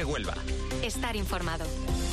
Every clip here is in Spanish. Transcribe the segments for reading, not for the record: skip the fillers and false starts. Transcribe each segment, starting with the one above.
FM Huelva. Estar informado.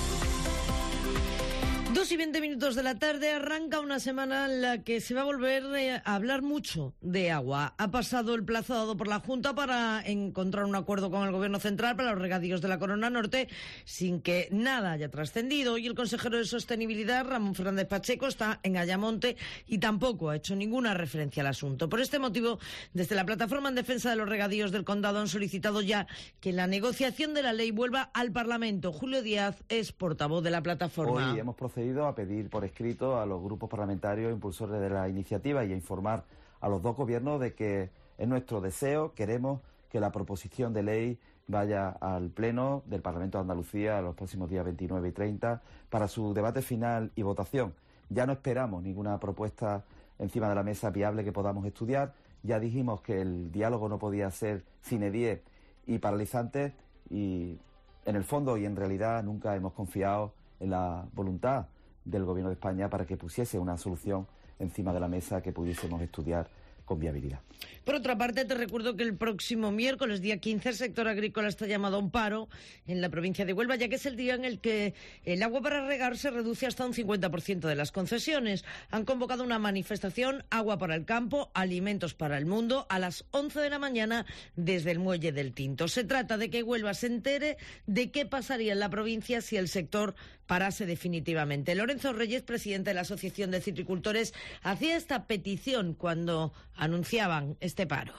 2:20 de la tarde, arranca una semana en la que se va a volver a hablar mucho de agua. Ha pasado el plazo dado por la Junta para encontrar un acuerdo con el Gobierno central para los regadíos de la Corona Norte sin que nada haya trascendido. Y el consejero de Sostenibilidad, Ramón Fernández Pacheco, está en Ayamonte y tampoco ha hecho ninguna referencia al asunto. Por este motivo, desde la Plataforma en Defensa de los Regadíos del Condado han solicitado ya que la negociación de la ley vuelva al Parlamento. Julio Díaz es portavoz de la plataforma. Hoy hemos procedido a pedir por escrito a los grupos parlamentarios impulsores de la iniciativa y a informar a los dos gobiernos de que es nuestro deseo, queremos que la proposición de ley vaya al Pleno del Parlamento de Andalucía los próximos días 29 y 30 para su debate final y votación. Ya no esperamos ninguna propuesta encima de la mesa viable que podamos estudiar. Ya dijimos que el diálogo no podía ser sine die y paralizante y en el fondo y en realidad nunca hemos confiado en la voluntad del Gobierno de España para que pusiese una solución encima de la mesa que pudiésemos estudiar con viabilidad. Por otra parte, te recuerdo que el próximo miércoles, día 15, el sector agrícola está llamado a un paro en la provincia de Huelva, ya que es el día en el que el agua para regar se reduce hasta un 50% de las concesiones. Han convocado una manifestación, Agua para el Campo, Alimentos para el Mundo, a las 11 de la mañana desde el Muelle del Tinto. Se trata de que Huelva se entere de qué pasaría en la provincia si el sector parase definitivamente. Lorenzo Reyes, presidente de la Asociación de Citricultores, hacía esta petición cuando anunciaban este paro.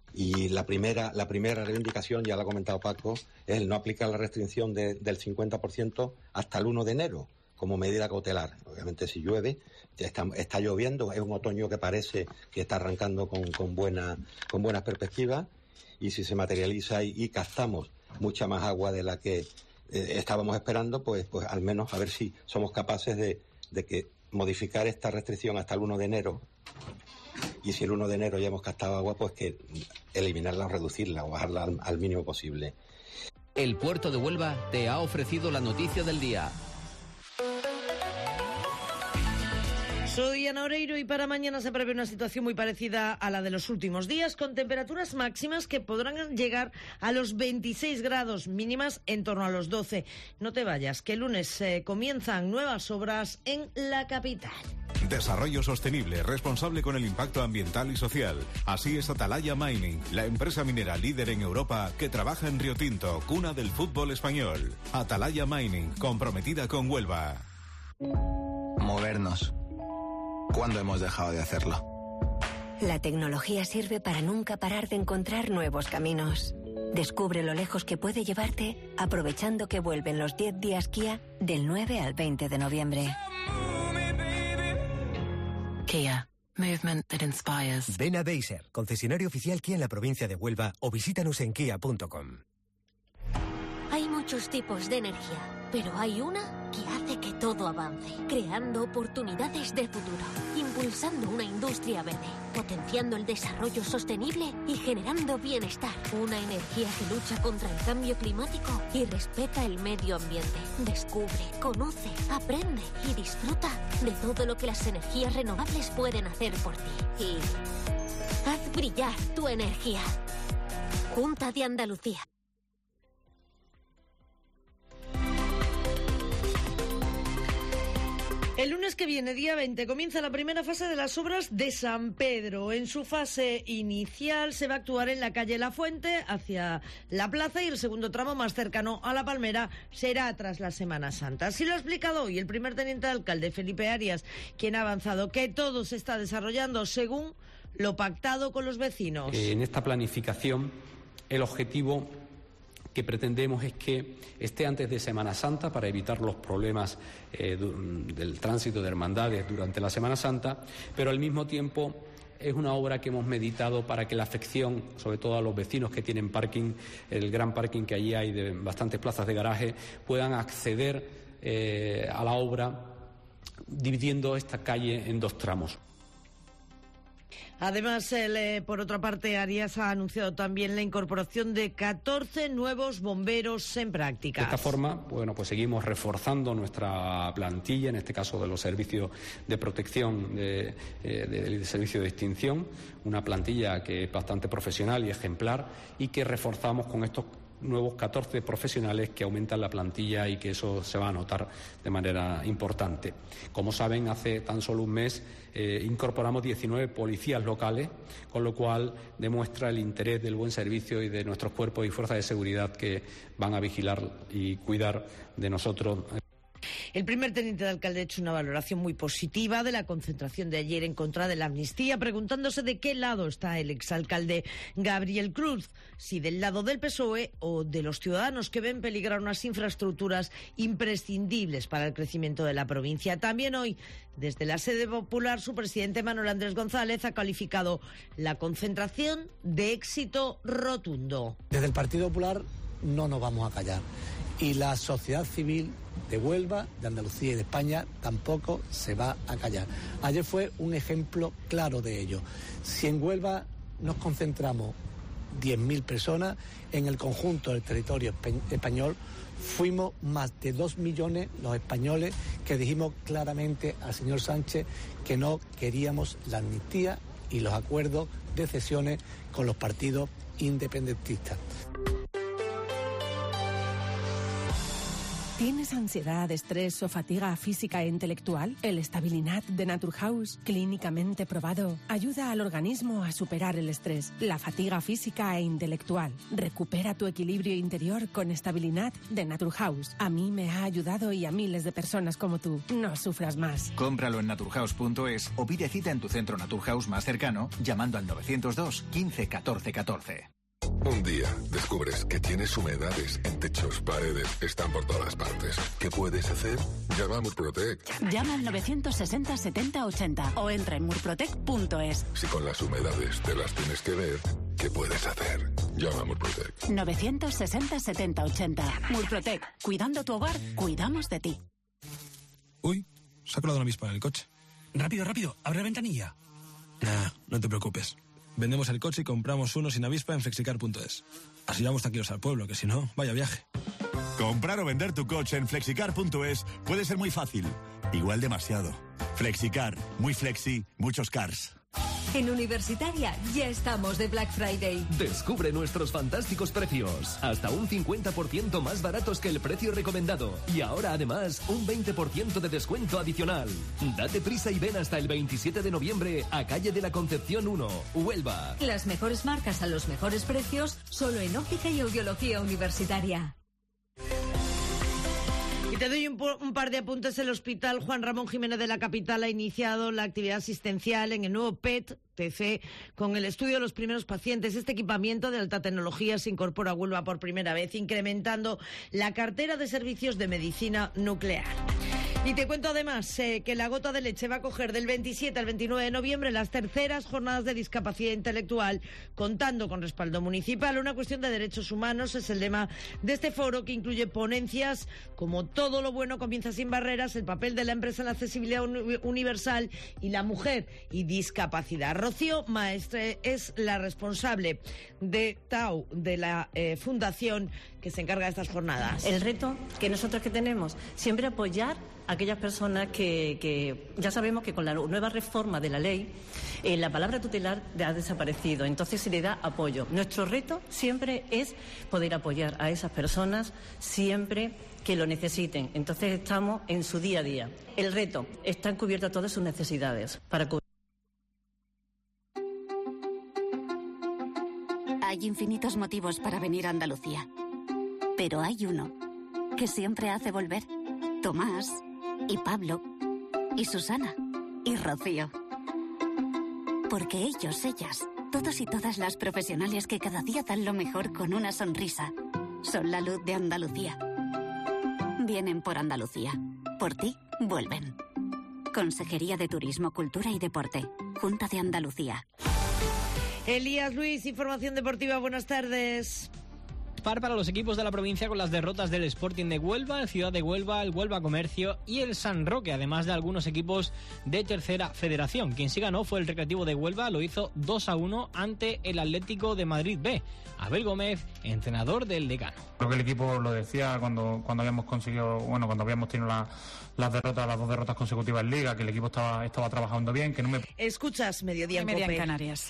Y la primera reivindicación, ya lo ha comentado Paco, es el no aplicar la restricción del 50% hasta el 1 de enero como medida cautelar. Obviamente si llueve, ya está lloviendo, es un otoño que parece que está arrancando con buenas perspectivas, y si se materializa y captamos mucha más agua de la que estábamos esperando, pues al menos a ver si somos capaces de que modificar esta restricción hasta el 1 de enero. Y si el 1 de enero ya hemos captado agua, pues que eliminarla o reducirla o bajarla al mínimo posible. El Puerto de Huelva te ha ofrecido la noticia del día. Soy Ana Oreiro y para mañana se prevé una situación muy parecida a la de los últimos días, con temperaturas máximas que podrán llegar a los 26 grados, mínimas en torno a los 12. No te vayas, que el lunes comienzan nuevas obras en la capital. Desarrollo sostenible, responsable con el impacto ambiental y social. Así es Atalaya Mining, la empresa minera líder en Europa que trabaja en Río Tinto, cuna del fútbol español. Atalaya Mining, comprometida con Huelva. Movernos. ¿Cuándo hemos dejado de hacerlo? La tecnología sirve para nunca parar de encontrar nuevos caminos. Descubre lo lejos que puede llevarte aprovechando que vuelven los 10 días Kia del 9 al 20 de noviembre. Kia. Movement that inspires. Ven a Deiser, concesionario oficial Kia en la provincia de Huelva, o visítanos en kia.com. Hay muchos tipos de energía, pero hay una que hace que todo avance, creando oportunidades de futuro, impulsando una industria verde, potenciando el desarrollo sostenible y generando bienestar. Una energía que lucha contra el cambio climático y respeta el medio ambiente. Descubre, conoce, aprende y disfruta de todo lo que las energías renovables pueden hacer por ti. Y haz brillar tu energía. Junta de Andalucía. El lunes que viene, día 20, comienza la primera fase de las obras de San Pedro. En su fase inicial se va a actuar en la calle La Fuente hacia la plaza y el segundo tramo más cercano a La Palmera será tras la Semana Santa. Así lo ha explicado hoy el primer teniente de alcalde, Felipe Arias, quien ha avanzado que todo se está desarrollando según lo pactado con los vecinos. En esta planificación, el objetivo que pretendemos es que esté antes de Semana Santa para evitar los problemas del tránsito de hermandades durante la Semana Santa, pero al mismo tiempo es una obra que hemos meditado para que la afección, sobre todo a los vecinos que tienen parking, el gran parking que allí hay de bastantes plazas de garaje, puedan acceder a la obra dividiendo esta calle en dos tramos. Además, por otra parte, Arias ha anunciado también la incorporación de 14 nuevos bomberos en práctica. De esta forma, bueno, pues seguimos reforzando nuestra plantilla, en este caso de los servicios de protección, del servicio de extinción, una plantilla que es bastante profesional y ejemplar y que reforzamos con estos nuevos 14 profesionales que aumentan la plantilla y que eso se va a notar de manera importante. Como saben, hace tan solo un mes incorporamos 19 policías locales, con lo cual demuestra el interés del buen servicio y de nuestros cuerpos y fuerzas de seguridad que van a vigilar y cuidar de nosotros. El primer teniente de alcalde ha hecho una valoración muy positiva de la concentración de ayer en contra de la amnistía, preguntándose de qué lado está el exalcalde Gabriel Cruz, si del lado del PSOE o de los ciudadanos que ven peligrar unas infraestructuras imprescindibles para el crecimiento de la provincia. También hoy, desde la sede popular, su presidente Manuel Andrés González ha calificado la concentración de éxito rotundo. Desde el Partido Popular no nos vamos a callar. Y la sociedad civil de Huelva, de Andalucía y de España tampoco se va a callar. Ayer fue un ejemplo claro de ello. Si en Huelva nos concentramos 10.000 personas, en el conjunto del territorio español fuimos más de 2 millones los españoles que dijimos claramente al señor Sánchez que no queríamos la amnistía y los acuerdos de cesiones con los partidos independentistas. ¿Tienes ansiedad, estrés o fatiga física e intelectual? El Stabilinat de Naturhaus, clínicamente probado, ayuda al organismo a superar el estrés, la fatiga física e intelectual. Recupera tu equilibrio interior con Stabilinat de Naturhaus. A mí me ha ayudado y a miles de personas como tú. No sufras más. Cómpralo en naturhaus.es o pide cita en tu centro Naturhaus más cercano llamando al 902 15 14 14. Un día descubres que tienes humedades en techos, paredes, están por todas partes. ¿Qué puedes hacer? Llama a Murprotec. Llama al 960 70 80 o entra en murprotec.es. Si con las humedades te las tienes que ver, ¿qué puedes hacer? Llama a Murprotec. 960 70 80. Murprotec. Cuidando tu hogar, cuidamos de ti. Uy, se ha colado una avispa en el coche. Rápido, rápido, abre la ventanilla. Nah, no te preocupes. Vendemos el coche y compramos uno sin avispa en flexicar.es. Así vamos tranquilos al pueblo, que si no, vaya viaje. Comprar o vender tu coche en flexicar.es puede ser muy fácil. Igual demasiado. Flexicar. Muy flexi, muchos cars. En Universitaria ya estamos de Black Friday. Descubre nuestros fantásticos precios. Hasta un 50% más baratos que el precio recomendado. Y ahora además un 20% de descuento adicional. Date prisa y ven hasta el 27 de noviembre a Calle de la Concepción 1, Huelva. Las mejores marcas a los mejores precios solo en Óptica y Audiología Universitaria. Y te doy un par de apuntes. El Hospital Juan Ramón Jiménez de la capital ha iniciado la actividad asistencial en el nuevo PET-TC con el estudio de los primeros pacientes. Este equipamiento de alta tecnología se incorpora a Huelva por primera vez, incrementando la cartera de servicios de medicina nuclear. Y te cuento además que la Gota de Leche va a acoger del 27 al 29 de noviembre las terceras jornadas de discapacidad intelectual, contando con respaldo municipal. Una cuestión de derechos humanos es el lema de este foro, que incluye ponencias como todo lo bueno comienza sin barreras, el papel de la empresa en la accesibilidad universal y la mujer y discapacidad. Rocío Maestre es la responsable de TAU, de la fundación que se encarga de estas jornadas. El reto que nosotros que tenemos, siempre apoyar a aquellas personas que ya sabemos que con la nueva reforma de la ley la palabra tutelar ha desaparecido, entonces se le da apoyo. Nuestro reto siempre es poder apoyar a esas personas siempre que lo necesiten, entonces estamos en su día a día. El reto, están cubiertas todas sus necesidades para cubrir. Hay infinitos motivos para venir a Andalucía, pero hay uno que siempre hace volver. Tomás, y Pablo, y Susana, y Rocío. Porque ellos, ellas, todos y todas las profesionales que cada día dan lo mejor con una sonrisa, son la luz de Andalucía. Vienen por Andalucía. Por ti, vuelven. Consejería de Turismo, Cultura y Deporte. Junta de Andalucía. Elías Luis, información deportiva, buenas tardes. Para los equipos de la provincia con las derrotas del Sporting de Huelva, el Ciudad de Huelva, el Huelva Comercio y el San Roque, además de algunos equipos de Tercera Federación. Quien sí ganó fue el Recreativo de Huelva, lo hizo 2-1 ante el Atlético de Madrid B. Abel Gómez, entrenador del Decano. Creo que el equipo lo decía cuando habíamos conseguido, cuando habíamos tenido las dos derrotas consecutivas en Liga, que el equipo estaba trabajando bien, que no me... Escuchas Mediodía en Media COPE. En Canarias.